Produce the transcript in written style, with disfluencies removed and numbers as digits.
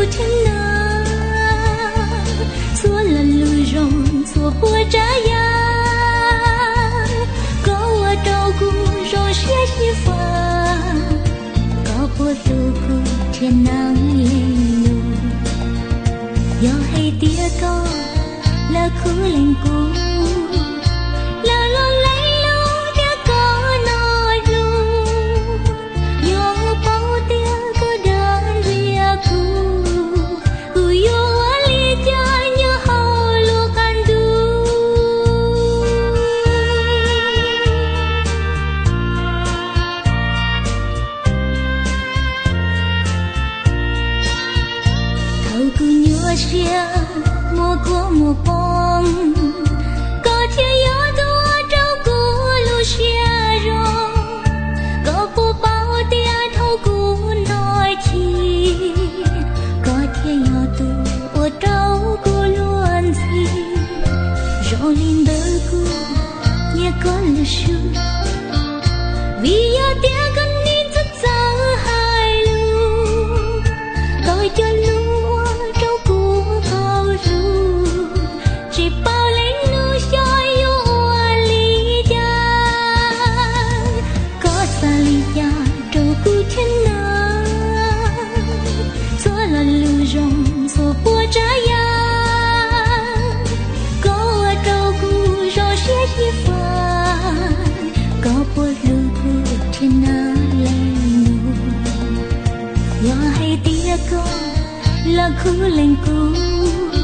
thiên na xua lần lùi rồng xua bùa trái ya có ở đâu cũng rồi sẽ như phà có bùa tu cũng thiên nắng lên lù do hay tia có là khu lên cung là lo lấy lo dia có nói luôn do bao tia có đơn vía cu yo ali cha nhớ hao lu can du thâu cu nhớ xia mua của mua bông có thiên gió đua trâu của lu xia rong có phố bao tia thâu cu nói chi có thiên gió đua trâu của luôn gì rồi lên đời cu nhớ con lu xu vì gió tia con nín rất dở hai lu tôi cho lu là khu lên cung